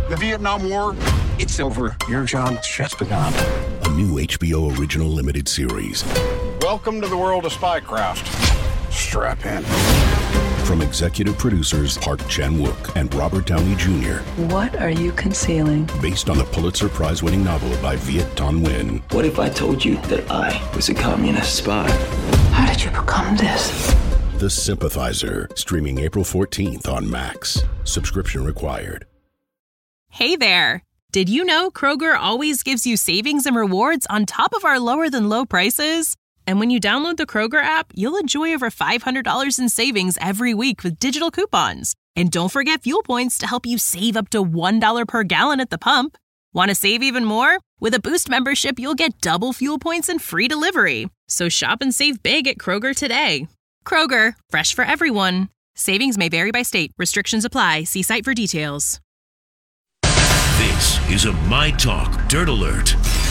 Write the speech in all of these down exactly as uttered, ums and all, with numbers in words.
The Vietnam War, it's over. Your job just begun. A new H B O original limited series. Welcome to the world of spycraft. Strap in. From executive producers Park Chan-wook and Robert Downey Junior What are you concealing? Based on the Pulitzer Prize-winning novel by Viet Thanh Nguyen. What if I told you that I was a communist spy? How did you become this? The Sympathizer, streaming April fourteenth on Max. Subscription required. Hey there. Did you know Kroger always gives you savings and rewards on top of our lower than low prices? And when you download the Kroger app, you'll enjoy over five hundred dollars in savings every week with digital coupons. And don't forget fuel points to help you save up to one dollar per gallon at the pump. Want to save even more? With a Boost membership, you'll get double fuel points and free delivery. So shop and save big at Kroger today. Kroger, fresh for everyone. Savings may vary by state. Restrictions apply. See site for details. This is a My Talk Dirt Alert.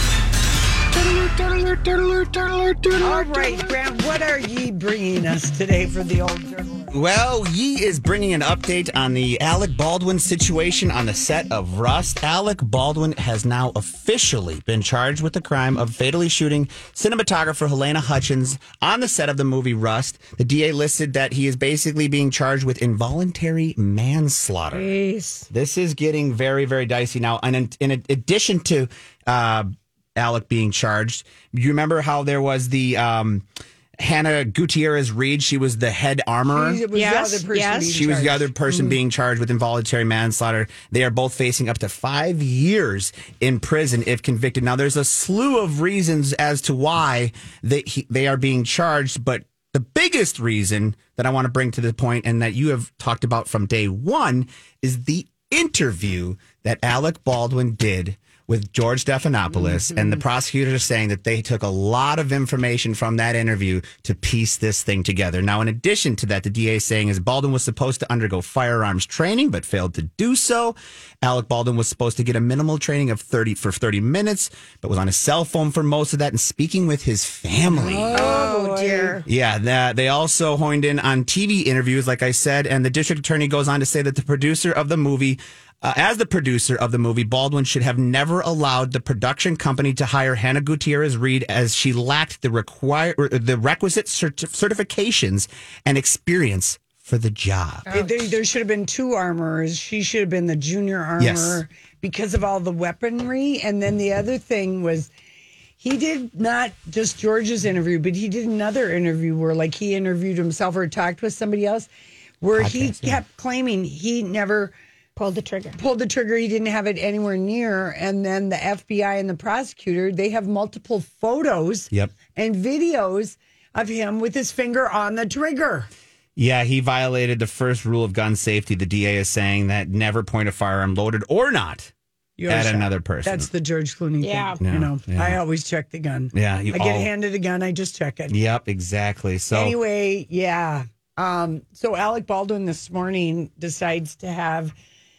All right, Grant, what are ye bringing us today for the old Dirt Alert? Well, Yee is bringing an update on the Alec Baldwin situation on the set of Rust. Alec Baldwin has now officially been charged with the crime of fatally shooting cinematographer Helena Hutchins on the set of the movie Rust. The D A listed that he is basically being charged with involuntary manslaughter. Jeez. This is getting very, very dicey now. And in, in addition to uh, Alec being charged, you remember how there was the... Um, Hannah Gutierrez Reed, she was the head armorer. She was Yes, the other person yes. being She was the charged. other person Mhm. being charged with involuntary manslaughter. They are both facing up to five years in prison if convicted. Now, there's a slew of reasons as to why they, he, they are being charged, but the biggest reason that I want to bring to the point and that you have talked about from day one is the interview that Alec Baldwin did with George Stephanopoulos, Mm-hmm. and the prosecutors are saying that they took a lot of information from that interview to piece this thing together. Now, in addition to that, the D A is saying is Baldwin was supposed to undergo firearms training, but failed to do so. Alec Baldwin was supposed to get a minimal training of thirty for thirty minutes, but was on his cell phone for most of that and speaking with his family. Oh, dear. Yeah, that, they also honed in on T V interviews, like I said, and the district attorney goes on to say that the producer of the movie, uh, as the producer of the movie, Baldwin should have never allowed the production company to hire Hannah Gutierrez Reed as she lacked the require the requisite cert- certifications and experience for the job. There, there should have been two armorers. She should have been the junior armorer Yes. because of all the weaponry. And then the other thing was he did not just George's interview, but he did another interview where like he interviewed himself or talked with somebody else where he Podcast, yeah. kept claiming he never Pulled the trigger. pulled the trigger. He didn't have it anywhere near. And then the F B I and the prosecutor, they have multiple photos Yep. and videos of him with his finger on the trigger. Yeah, he violated the first rule of gun safety. The D A is saying that never point a firearm, loaded or not, Your at shot. another person. That's the George Clooney Yeah. thing. Yeah, You know, yeah. I always check the gun. Yeah, you I get all- handed a gun, I just check it. Yep, exactly. So Anyway, yeah. Um, so Alec Baldwin this morning decides to have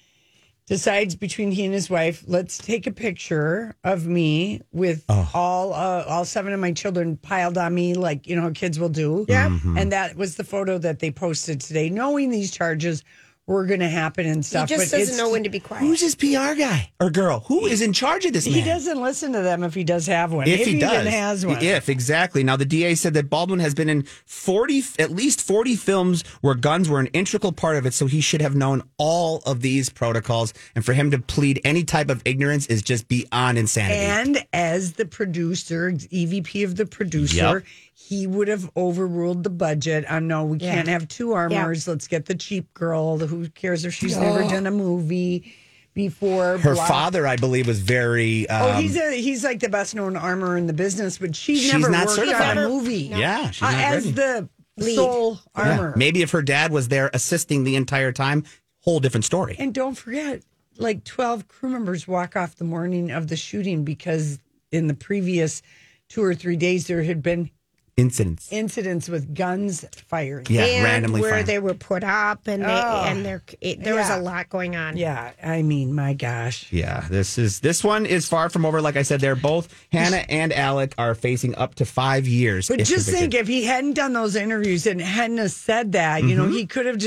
decides between he and his wife, let's take a picture of me with Oh. all uh, all seven of my children piled on me, like you know how kids will do. Yeah. Mm-hmm. And that was the photo that they posted today, knowing these charges were going to happen and He stuff. just but doesn't it's- know when to be quiet. who's his P R guy or girl? Who is in charge of this man? He doesn't listen to them if he does have one. If, he, does, even has one. If exactly. Now the D A said that Baldwin has been in forty, at least forty films where guns were an integral part of it, so he should have known all of these protocols. And for him to plead any type of ignorance is just beyond insanity. And as the producer, E V P of the producer, Yep. he would have overruled the budget on no, we Yeah. can't have two armors. Let's get the cheap girl. Who cares if she's never done a movie before? Her blah. father, I believe, was very. Um, Oh, he's a, he's like the best known armorer in the business, but she's, She's never not worked certified. on a movie. yeah, she's Uh, not as ready. the Lead. sole Yeah. armor. Maybe if her dad was there assisting the entire time, whole different story. And don't forget, like twelve crew members walk off the morning of the shooting because in the previous two or three days there had been Incidents. incidents with guns firing. Yeah, and randomly where fired. they were put up, and they Oh. and there it, there was Yeah. a lot going on. Yeah, I mean, my gosh. Yeah, this is this one is far from over. Like I said, they're both Hannah and Alec are facing up to five years. But if just convicted. think, if he hadn't done those interviews and hadn't have said that, you know, he could have just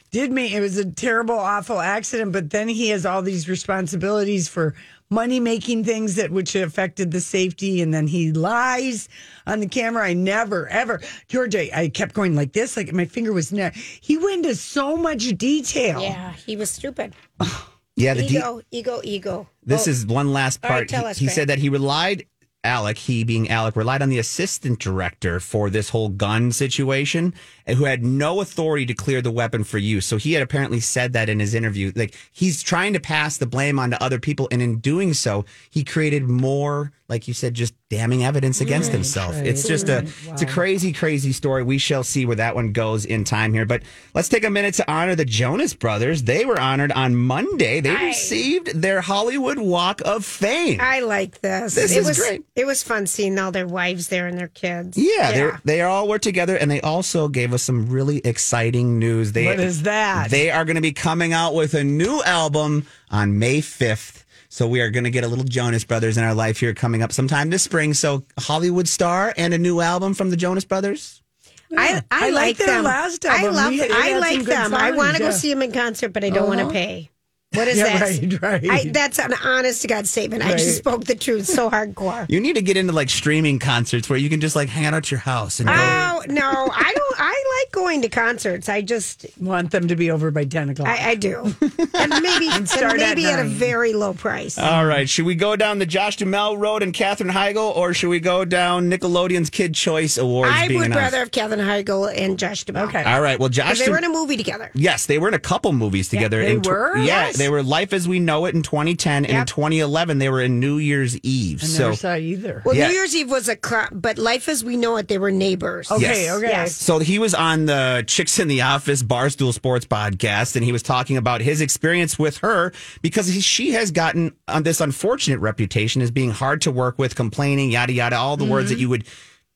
did me. It was a terrible, awful accident, but then he has all these responsibilities for money making things that which affected the safety, and then he lies on the camera. I never ever George, I, I kept going like this, like my finger was near. He went into so much detail. Yeah, he was stupid. Yeah, the de- ego, ego, ego. This Oh, is one last all right, part. tell he us, he Grant. said that he relied, Alec, he being Alec, relied on the assistant director for this whole gun situation, and who had no authority to clear the weapon for use. So he had apparently said that in his interview. Like, he's trying to pass the blame on to other people, and in doing so, he created more, like you said, just damning evidence against himself. right. It's just a it's a crazy, crazy story. We shall see where that one goes in time here. But let's take a minute to honor the Jonas Brothers. They were honored on Monday. They I- received their Hollywood Walk of Fame. I like this. This it is was, great. It was fun seeing all their wives there and their kids. Yeah, they're, they all were together, and they also gave us some really exciting news. They, What is that? They are going to be coming out with a new album on May fifth. So we are going to get a little Jonas Brothers in our life here coming up sometime this spring. So Hollywood star and a new album from the Jonas Brothers. I, I, I like like their them. last I album. love. We- it I had some like good them. I songs, want to go yeah. see them in concert, but I don't want to pay. What is Yeah, that? right, right. I, that's an honest to God statement. I just Right. spoke the truth. So hardcore. You need to get into like streaming concerts where you can just like hang out at your house and go. Oh no, I don't. I like going to concerts. I just, Want them to be over by ten o'clock. I, I do, and maybe, and start at maybe at, a nine. very low price. All right, should we go down the Josh Duhamel Road and Katherine Heigl, or should we go down Nickelodeon's Kid Choice Awards? I being would announced? rather have Kevin Heigl and Josh Duhamel. Okay. All right, well, Josh. They were in Dum- a movie together. Yes, they were in a couple movies together. they in tw- were? Yeah, Yes. they were Life as We Know It in twenty ten, and in Yep. twenty eleven they were in New Year's Eve. I so never saw either. Well, Yeah. New Year's Eve was a, cl- but Life as We Know It, they were neighbors. Okay, Yes. okay. Yes. So he was on the Chicks in the Office Barstool Sports podcast, and he was talking about his experience with her because he, she has gotten on this unfortunate reputation as being hard to work with, complaining, yada yada, all the words that you would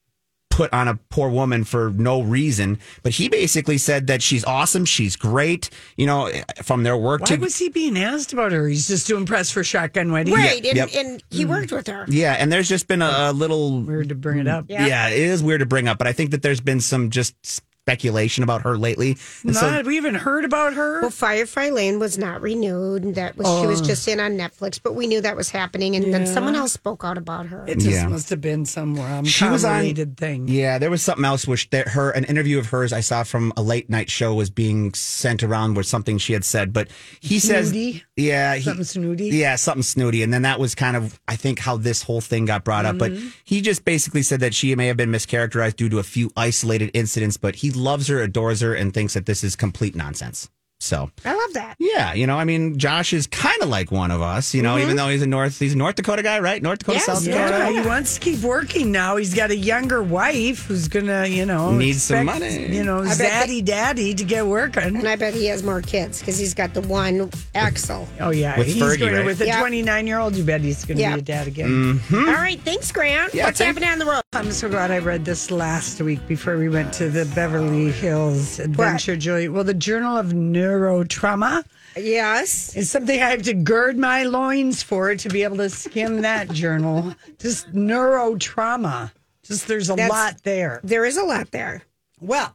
put on a poor woman for no reason. But he basically said that she's awesome, she's great. You know, from their work Why to was he being asked about her? He's just doing press for Shotgun Wedding. Right, and, Yep. and he worked with her. yeah, and there's just been a, a little Weird to bring it up. Yeah. Yeah, it is weird to bring up, but I think that there's been some just speculation about her lately. And so- Not, we even heard about her. Well, Firefly Lane was not renewed. And that was she was just in on Netflix, but we knew that was happening. And then Yeah. someone else spoke out about her. It just Yeah. must have been some um, She was on- related thing. Yeah, there was something else which that her an interview of hers I saw from a late night show was being sent around with something she had said, but he Snooty? says, yeah, he, Something snooty? yeah, something snooty, and then that was kind of I think how this whole thing got brought up. Mm-hmm. But he just basically said that she may have been mischaracterized due to a few isolated incidents, but he loves her, adores her, and thinks that this is complete nonsense. So. I love that. Yeah, you know, I mean, Josh is kind of like one of us, you know, even though he's a North, he's a North Dakota guy, right? North Dakota, Yes, South yeah. Dakota. Yeah, he wants to keep working now. He's got a younger wife who's gonna, you know, Needs some expect, money. You know, I bet zaddy daddy to get working. And I bet he has more kids because he's got the one Axel. Oh yeah, With he's Fergie, going right? with a Yeah. twenty-nine year old. You bet he's going to Yeah. be a dad again. All right, thanks, Grant. Yeah, What's thank- happening on the road? I'm so glad I read this last week before we went to the Beverly Hills Adventure, Julie. Well, the Journal of Neurotrauma Yes. is something I have to gird my loins for to be able to skim that journal. Just neurotrauma. Just there's a That's- lot there. There is a lot there. Well,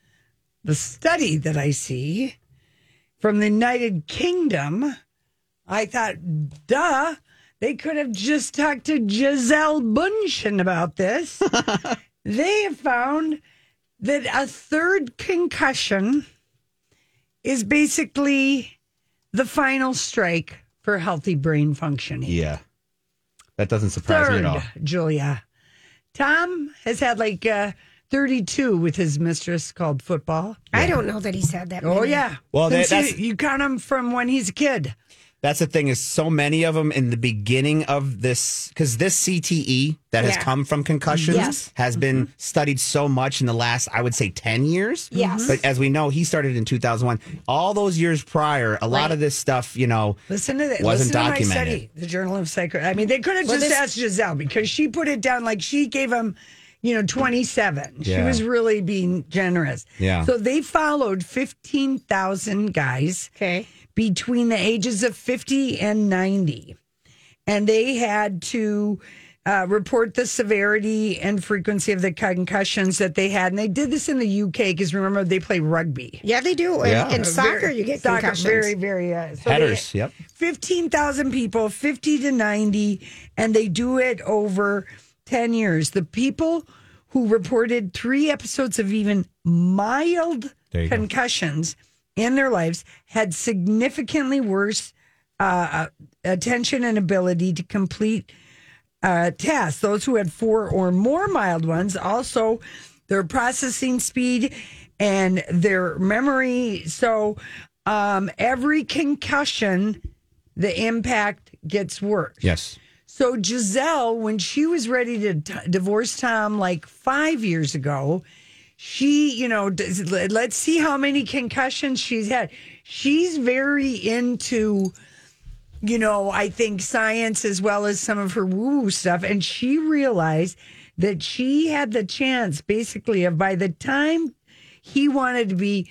the study that I see from the United Kingdom, I thought, duh, they could have just talked to Giselle Bundchen about this. They have found that a third concussion is basically the final strike for healthy brain functioning. Yeah. That doesn't surprise me at all. Third, Julia. Tom has had like uh, thirty-two with his mistress called football. I don't know that he's had that. Oh, many. yeah. Well, Since that- that's- you, you count him from when he's a kid. That's the thing is so many of them in the beginning of this, because this C T E that has Yeah. come from concussions Yes. has been studied so much in the last, I would say, ten years. Yes. But as we know, he started in two thousand one. All those years prior, a lot Right. of this stuff, you know, Listen to that. wasn't Listen to my documented. study, the Journal of Psycho. I mean, they could have Well, just this- asked Giselle because she put it down like she gave him, you know, twenty-seven. She Yeah. was really being generous. Yeah. So they followed fifteen thousand guys Okay. between the ages of fifty and ninety. And they had to uh, report the severity and frequency of the concussions that they had. And they did this in the U K because remember, they play rugby. Yeah, they do. In, Yeah. in soccer, Very- you get soccer, concussions. Very, very. Uh, so Headers, they- yep. fifteen thousand people, fifty to ninety, and they do it over ten years. The people who reported three episodes of even mild There you go. concussions in their lives had significantly worse uh, attention and ability to complete uh, tasks. Those who had four or more mild ones, also their processing speed and their memory. So um, every concussion, the impact gets worse. Yes. So Giselle, when she was ready to t- divorce Tom like five years ago, she, you know, does, let's see how many concussions she's had. She's very into, you know, I think science as well as some of her woo stuff. And she realized that she had the chance basically of by the time he wanted to be,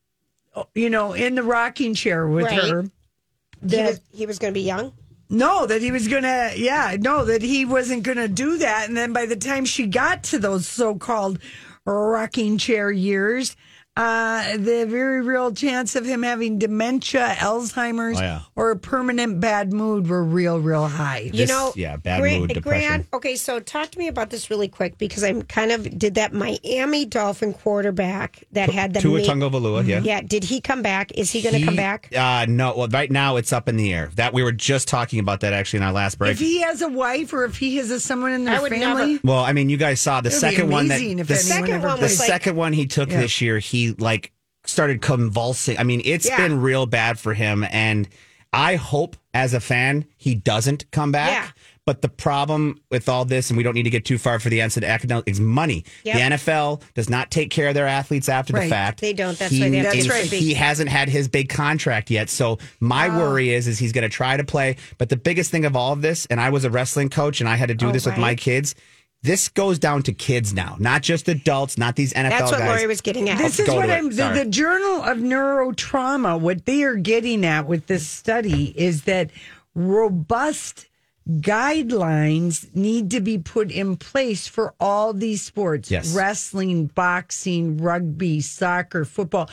you know, in the rocking chair with Right. her, He that was, he was going to be young. no, that he was going to, yeah, no, that he wasn't going to do that. And then by the time she got to those so called rocking chair years, uh, the very real chance of him having dementia, Alzheimer's, Oh, yeah. or a permanent bad mood were real, real high. You This- know, yeah, bad Grant, mood, depression. Grant, okay, so talk to me about this really quick because I'm kind of did that Miami Dolphin quarterback that had the Tua ma- Tagovailoa, yeah. Yeah, did he come back? Is he going to come He- back? Uh, no. Well, right now it's up in the air. That we were just talking about that actually in our last break. If he has a wife or if he has a, someone in their I would family, never- well, I mean, you guys saw the It would be second one that amazing if the anyone second ever one the was like- second one he took Yeah. this year, he like started convulsing. I mean, it's Yeah. been real bad for him, and I hope as a fan he doesn't come back. Yeah. But the problem with all this, and we don't need to get too far for the incident, academic, is money. Yep. The N F L does not take care of their athletes after Right. the fact. They don't. That's he, why they have to and That's right. He hasn't had his big contract yet. So my Oh. worry is, is he's going to try to play. But the biggest thing of all of this, and I was a wrestling coach, and I had to do Oh, this with my right. kids. This goes down to kids now, not just adults, not these N F L That's what guys. Lori was getting at. this is go what to it. I'm. The, Sorry. the Journal of Neurotrauma. What they are getting at with this study is that robust guidelines need to be put in place for all these sports: Yes. wrestling, boxing, rugby, soccer, football.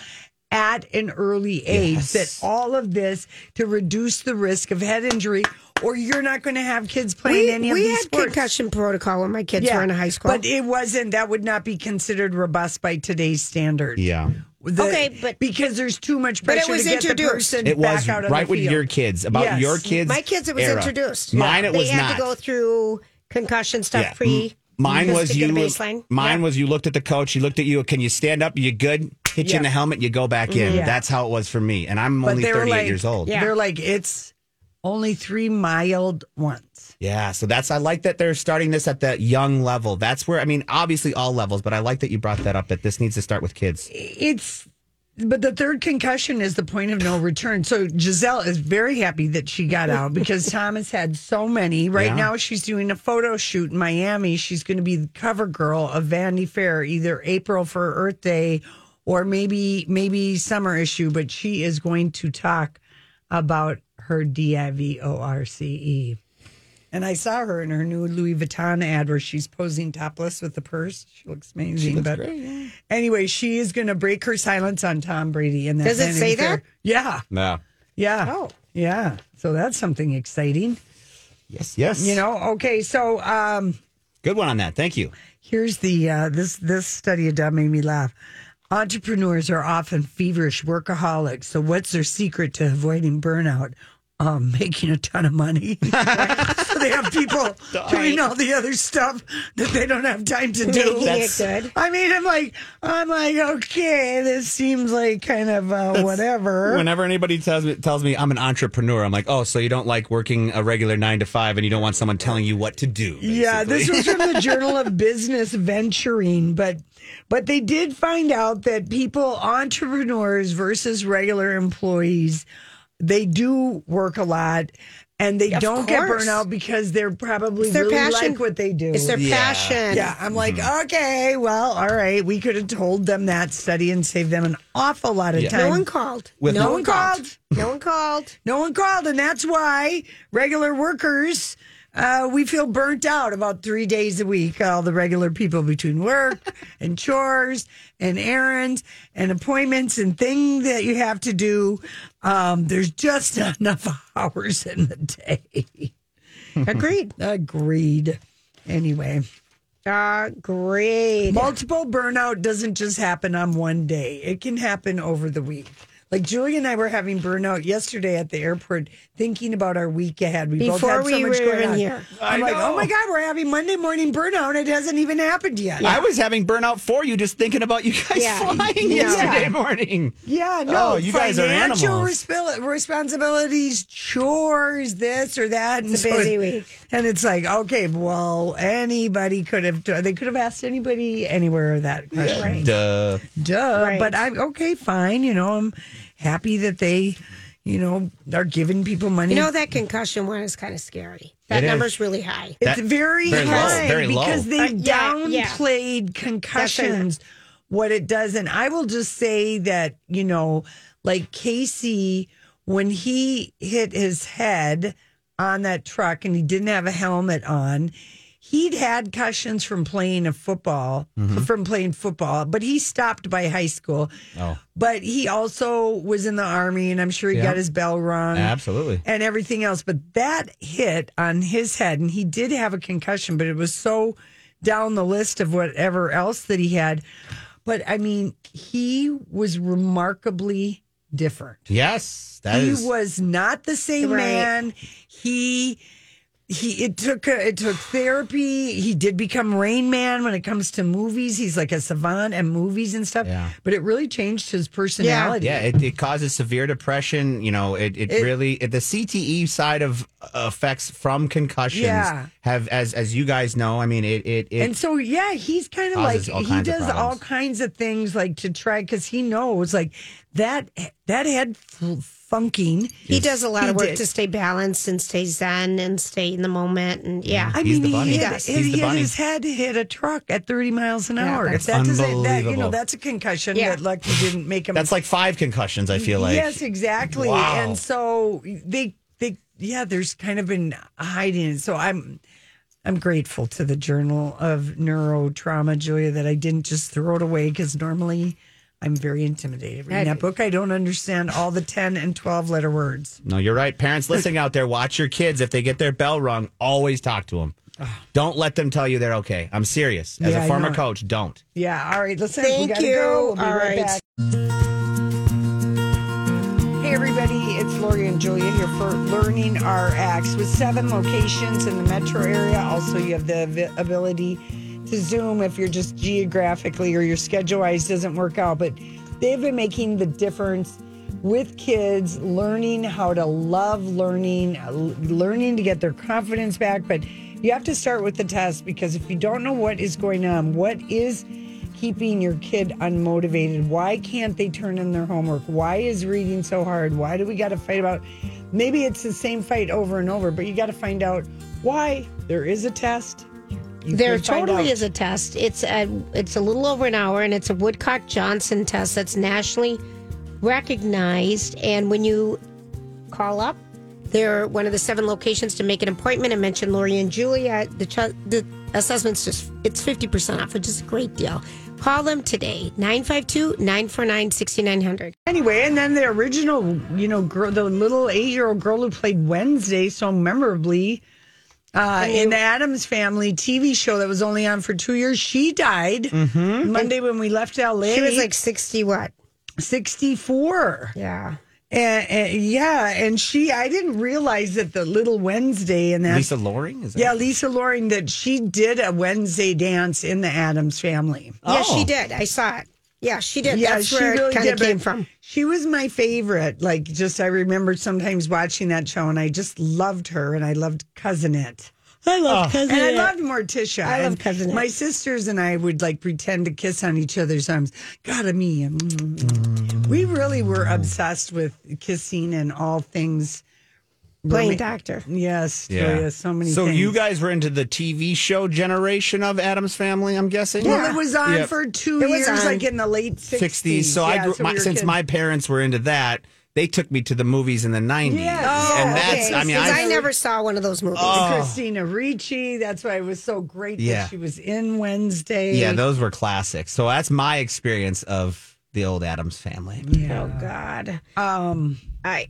At an early age, Yes. that all of this to reduce the risk of head injury, or you're not going to have kids playing we any of we these had sports. concussion protocol when my kids were in high school. But it wasn't, that would not be considered robust by today's standards. Yeah. The- Okay, but- because there's too much But it pressure was to get the introduced. person It was back out on right the with field. your kids, about Yes. your kids. my kids, it was era. introduced. Mine, it they was had not. to go through concussion stuff Yeah. pre. Mine just was to you. get a baseline. Mine Yeah. was you looked at the coach. He looked at you. Can you stand up? You good? Hit you in Yeah. the helmet. You go back in. Yeah. That's how it was for me. And I'm But only they were thirty-eight like, years old. Yeah. They're like, it's only three mild ones. Yeah, so that's I like that they're starting this at that young level. That's where I mean, obviously all levels, but I like that you brought that up. That this needs to start with kids. It's, but the third concussion is the point of no return. So Giselle is very happy that she got out because Thomas had so many. Right Yeah. now, she's doing a photo shoot in Miami. She's going to be the cover girl of Vanity Fair, either April for Earth Day or maybe maybe summer issue. But she is going to talk about her D I V O R C E. And I saw her in her new Louis Vuitton ad where she's posing topless with the purse. She looks amazing. looks but great, yeah. anyway, she is going to break her silence on Tom Brady. And Does it say that? Yeah, No. yeah, Oh. yeah. So that's something exciting. Yes, yes. You know. Okay, so um, good one on that. Thank you. here's the uh, this this study of done made me laugh. Entrepreneurs are often feverish workaholics. So what's their secret to avoiding burnout? Um, making a ton of money. So they have people doing all the other stuff that they don't have time to do. Making it good. I mean, I'm like, I'm like, okay, this seems like kind of uh, whatever. Whenever anybody tells me tells me I'm an entrepreneur, I'm like, oh, so you don't like working a regular nine to five, and you don't want someone telling you what to do. Yeah, this basically. was from the Journal of Business Venturing, but but they did find out that people, entrepreneurs versus regular employees, they do work a lot and they Of don't get course. burnout because they're probably It's their really passion. like what they do. It's their Yeah. passion. Yeah, I'm like, Mm-hmm. okay, well, all right. We could have told them that study and saved them an awful lot of Yeah. time. No one called. With no no- one called. No one called. No one called, and that's why regular workers Uh, we feel burnt out about three days a week. All the regular people between work and chores and errands and appointments and things that you have to do. Um, there's just not enough hours in the day. Agreed. Agreed. Anyway. Agreed. Multiple burnout doesn't just happen on one day. It can happen over the week. Like Julie and I were having burnout yesterday at the airport, thinking about our week ahead. We both Before had so we much were going even on. here. I'm I like, know. oh my God, we're having Monday morning burnout. It hasn't even happened yet. I was having burnout for you just thinking about you guys Yeah. flying Yeah. yesterday morning. Yeah, no. Oh, you guys are financial animals. resp- responsibilities, chores, this or that. And It's a busy it- week. And it's like, okay, well, anybody could have, they could have asked anybody anywhere that question. Right. Duh. Duh. Right. But I'm okay, fine. You know, I'm happy that they, you know, are giving people money. You know, that concussion one is kind of scary. That It is. number's really high. It's That- very, very low, high very low. because they Uh, yeah, yeah. downplayed concussions, what it does. And I will just say that, you know, like Casey, when he hit his head on that truck and he didn't have a helmet on, he'd had concussions from playing a football, from playing football, but he stopped by high school. Oh. But he also was in the Army, and I'm sure he Yeah. got his bell rung. Absolutely. And everything else. But that hit on his head, and he did have a concussion, but it was so down the list of whatever else that he had. But I mean, he was remarkably different. Yes, that he is. was not the same Right. man. He he it took a, it took therapy. He did become Rain Man when it comes to movies. He's like a savant at movies and stuff. Yeah. But it really changed his personality. Yeah, it, it causes severe depression. You know, it, it, It- really it, the C T E side of uh, effects from concussions Yeah. have, as as you guys know. I mean, it it, it And so, yeah, he's kind of like, causes all he kinds of does all problems. kinds of things like to try, because he knows like that, that head f- funking. He does a lot He of work did. to stay balanced and stay zen and stay in the moment. And yeah, I He's mean, the bunny. he He hit, does. he He's the hit bunny. his head hit a truck at thirty miles an Yeah, hour. that's If that doesn't, that, you unbelievable. know, that's a concussion Yeah. that lucky didn't make him. that's like five concussions. I feel like Yes, exactly. Wow. And so they, they, yeah, there's kind of been hiding. So I'm, I'm grateful to the Journal of Neurotrauma, Julia, that I didn't just throw it away, because normally I'm very intimidated reading that book. I don't understand all the ten and twelve letter words. No, you're right. Parents listening out there, watch your kids. If they get their bell rung, always talk to them. Don't let them tell you they're okay. I'm serious. As Yeah, a I former know. coach, don't. Yeah. All right. Listen, we Thank gotta you. go. We'll be All right, right. back. Hey, everybody. It's Lori and Julia here for Learning R X with seven locations in the metro area. Also, you have the vi- ability to Zoom if you're just geographically or your schedule wise doesn't work out. But they've been making the difference with kids learning how to love learning, uh, learning to get their confidence back. But you have to start with the test, because if you don't know what is going on, what is keeping your kid unmotivated, why can't they turn in their homework? Why is reading so hard? Why do we got to fight about? Maybe it's the same fight over and over, but you got to find out why. There is a test. You there can find totally out. is a test. It's a it's a little over an hour, and it's a Woodcock Johnson test that's nationally recognized. And when you call up, they're one of the seven locations to make an appointment and mention Lori and Julia. The ch- the assessment's just it's fifty percent off, which is a great deal. Call them today, nine five two, nine four nine, six nine zero zero. Anyway, and then the original, you know, girl, the little eight-year-old girl who played Wednesday so memorably uh, in the Addams Family T V show that was only on for two years, she died Mm-hmm. Monday when we left L A. She was like sixty what? sixty-four. Yeah. And, and yeah, and she, I didn't realize that the little Wednesday and that. Lisa Loring? Is that Yeah, Lisa Loring, that she did a Wednesday dance in the Addams Family. Yeah, Oh. she did. I saw it. Yeah, she did. Yeah, That's she where really it kind did. of but came from. She was my favorite. Like, just I remember sometimes watching that show, and I just loved her, and I loved Cousin It. I love Cousin And I It. loved Morticia. I love And Cousin It. My sisters and I would like pretend to kiss on each other's arms. God, a me. mm. We really were obsessed with kissing and all things. Playing roman- doctor. Yes, Julia, so many So things. you guys were into the T V show generation of Addams Family, I'm guessing? Well, it was on Yep. for two It was years, on. like in the late sixties. sixties. So I Yeah, grew, so my, we were since kids. my parents were into that, they took me to the movies in the nineties. Yes. Oh, and that's, okay. I mean, 'Cause I, I never saw one of those movies. Oh. Christina Ricci. That's why it was so great Yeah. that she was in Wednesday. yeah, those were classics. So that's my experience of the old Addams Family. Yeah. Oh God. Um, I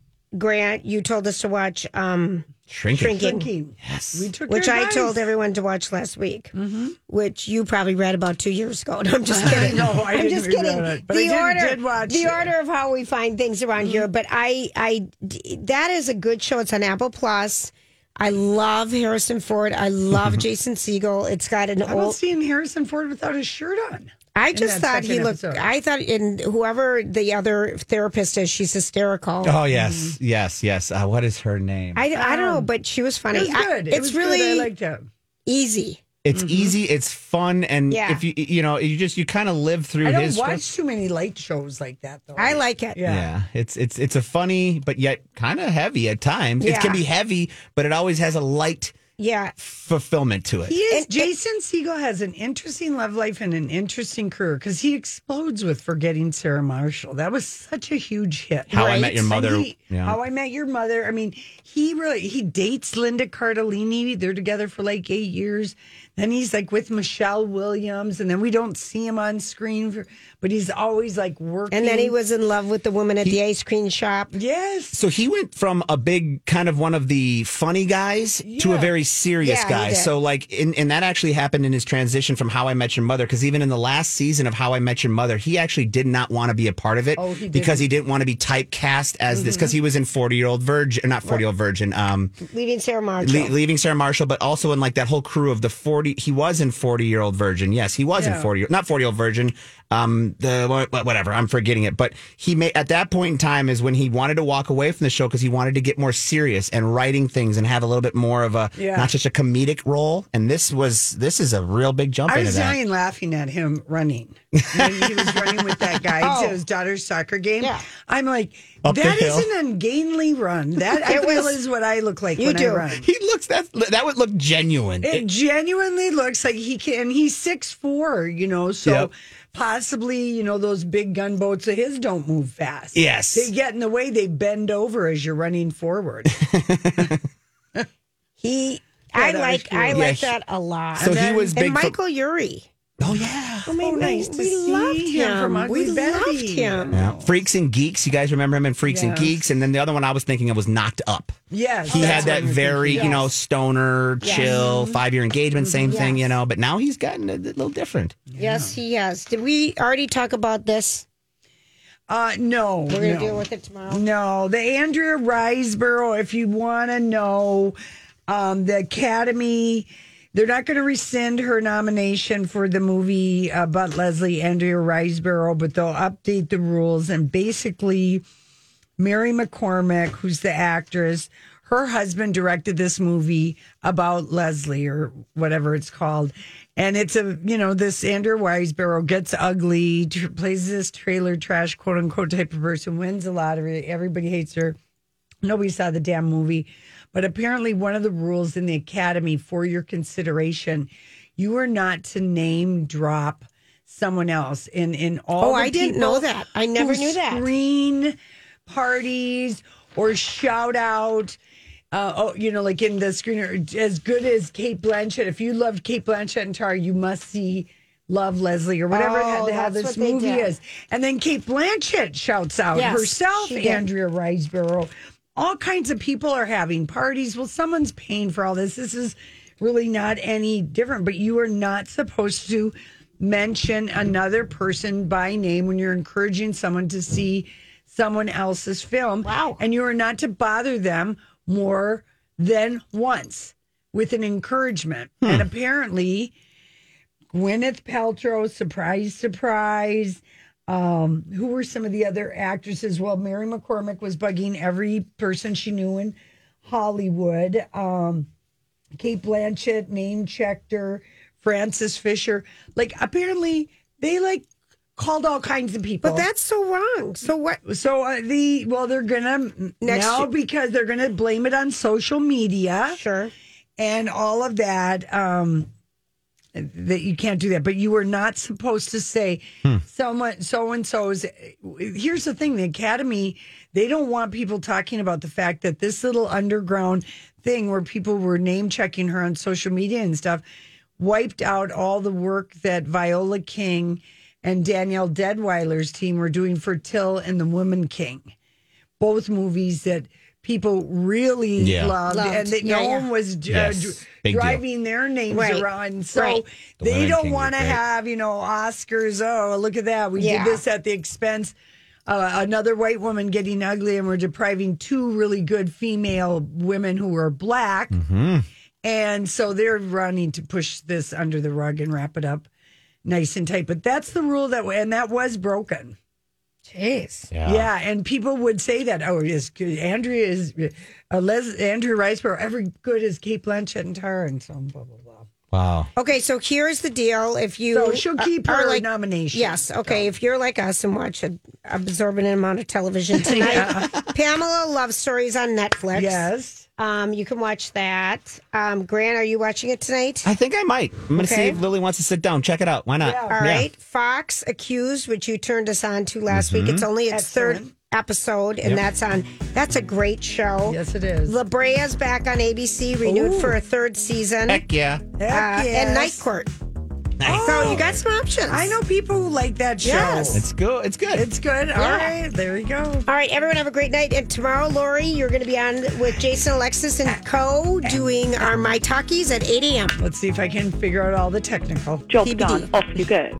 Grant, you told us to watch um Shrinking. Shrinking. Shrinking. Yes. We took which your I advice. told everyone to watch last week, Mm-hmm. which you probably read about two years ago. No, I'm just kidding. No, I I'm didn't just read kidding. about it, but the I did- order, did watch the it. order of how we find things around here. But I, I, that is a good show. It's on Apple Plus. I love Harrison Ford. I love Jason Segel. It's got an How about old. seeing Harrison Ford without his shirt on? I in just that thought he second looked. episode? I thought in whoever the other therapist is, she's hysterical. Oh, yes. Yes, yes. Uh, what is her name? I, I don't know, but she was funny. It was I- good. it's it was really good. I liked it. easy. It's easy, it's fun, and Yeah. if you you know, you just you kind of live through I don't his watch stress. too many light shows like that, though. I like it. Yeah. Yeah, it's it's it's a funny but yet kind of heavy at times. It Yeah. can be heavy, but it always has a light Yeah. fulfillment to it. He is. And- Jason Segel has an interesting love life and an interesting career because he explodes with Forgetting Sarah Marshall. That was such a huge hit. How I Right. Met Your And Mother. he- yeah. How I Met Your Mother. I mean, he really he dates Linda Cardellini. They're together for like eight years. Then he's like with Michelle Williams, and then we don't see him on screen, for, but he's always like working. And then he was in love with the woman at the ice cream shop. yes. So he went from a big kind of one of the funny guys to a Yeah. very serious Yeah, he guy. did. So like, in, and that actually happened in his transition from How I Met Your Mother. Because even in the last season of How I Met Your Mother, he actually did not want to be a part of it Oh, he because didn't. he didn't want to be typecast as this. Because he was in forty Year Old Virgin, not forty Year Old Virgin. Um, Leaving Sarah Marshall. Le- leaving Sarah Marshall, but also in like that whole crew of the forty. He was in forty Year Old Virgin. Yes, he was Yeah. in forty. Not forty Year Old Virgin. Um, the wha- whatever. I'm forgetting it. But he made at that point in time is when he wanted to walk away from the show because he wanted to get more serious and writing things and have a little bit more of a Yeah. not just a comedic role. And this was this is a real big jump I into was that. dying laughing at him running when he was running with that guy Oh. to his daughter's soccer game. Yeah. I'm like, Up the that is hill. an ungainly run. That I It feel was- is what I look like You when do. I run. He looks that that would look genuine. It genuinely looks like he can. And he's six four, you know, so Yep. possibly, you know, those big gunboats of his don't move fast. Yes. They get in the way, they bend over as you're running forward. He, Yeah, I that was like, cute. I Yeah, like he- that a lot. so he was big. and for- Michael Urie. oh yeah. I mean, Oh, nice to we see loved him him. from Ugly we Betty. loved him. Yeah. Freaks and Geeks. You guys remember him in Freaks and Yes. Geeks? And then the other one I was thinking of was Knocked Up. Yes. He that's had that what I'm very, thinking. you know, stoner, Yes. chill, five year engagement, same thing, Yes. you know, but now he's gotten a little different. Yes, he has. Did we already talk about this? Uh, no. We're going to no. deal with it tomorrow. No, the Andrea Riseborough, if you want to know, um, the Academy, they're not going to rescind her nomination for the movie uh, about Leslie, Andrea Riseborough, but they'll update the rules. And basically, Mary McCormick, who's the actress, her husband directed this movie about Leslie or whatever it's called. And it's a, you know, this Andrea Riseborough gets ugly, tr- plays this trailer trash, quote unquote, type of person, wins the lottery. Everybody hates her. Nobody saw the damn movie. But apparently, one of the rules in the Academy for your consideration, you are not to name drop someone else. In, in all Oh, the I didn't people know that. I never who knew that. Screen parties or shout out. Uh, oh, you know, like in the screener, as good as Kate Blanchett. If you loved Kate Blanchett and Tar, you must see Love Leslie or whatever Oh, the hell that's this what they movie did. is. And then Kate Blanchett shouts out Yes, herself, she did. Andrea Riseborough. All kinds of people are having parties. Well, someone's paying for all this. This is really not any different, but you are not supposed to mention another person by name when you're encouraging someone to see someone else's film. Wow. And you are not to bother them more than once with an encouragement. And apparently, Gwyneth Paltrow, surprise, surprise. Um, who were some of the other actresses? Well, Mary McCormick was bugging every person she knew in Hollywood. Um, Kate Blanchett name checked her. Frances Fisher. Like, apparently, they like called all kinds of people. But that's so wrong. So what? So uh, the well, they're gonna Next now year- because they're gonna blame it on social media Sure. and all of that. Um, that you can't do that. But you were not supposed to say Hmm. someone so and so's. Here's the thing: the Academy, they don't want people talking about the fact that this little underground thing where people were name checking her on social media and stuff wiped out all the work that Viola King and Danielle Deadweiler's team were doing for Till and the Woman King. Both movies that people really Yeah. loved, Loved. and that Yeah, no yeah. one was uh, Yes. dr- Big deal. driving their names Right. around. So Right. The they Women don't King want to was great. have, you know, Oscars. Oh, look at that. We Yeah. did this at the expense uh, another white woman getting ugly, and we're depriving two really good female women who are black. Mm-hmm. And so they're running to push this under the rug and wrap it up nice and tight. But that's the rule that, and that was broken. Jeez. Yeah, and people would say that. Oh, is Andrea is uh, Les, Andrea Riseborough ever good as Kate Blanchett and Tara and so on, blah blah blah. Wow. Okay, so here's the deal. If you So she'll keep are her like, nomination. Yes. Okay. If you're like us and watch an absorbent amount of television tonight, Pamela Love Stories on Netflix. Yes. Um, you can watch that. Um, Grant, are you watching it tonight? I think I might. I'm going to see Okay. if Lily wants to sit down. Check it out. Why not? Yeah. All right. Fox Accused, which you turned us on to last week. It's only its third Excellent. episode, and that's on. That's a great show. Yes, it is. La Brea's back on A B C, renewed Ooh. for a third season. Heck yeah. Heck uh, yes. And Night Court. Nice. So you got some options. I know people who like that show. Yes. It's good. It's good. It's good. All Yeah. right, there you go. All right, everyone, have a great night. And tomorrow, Lori, you're going to be on with Jason Alexis and Co. doing our My Talkies at eight a.m. Let's see if I can figure out all the technical. Job T B D. done. Off you go.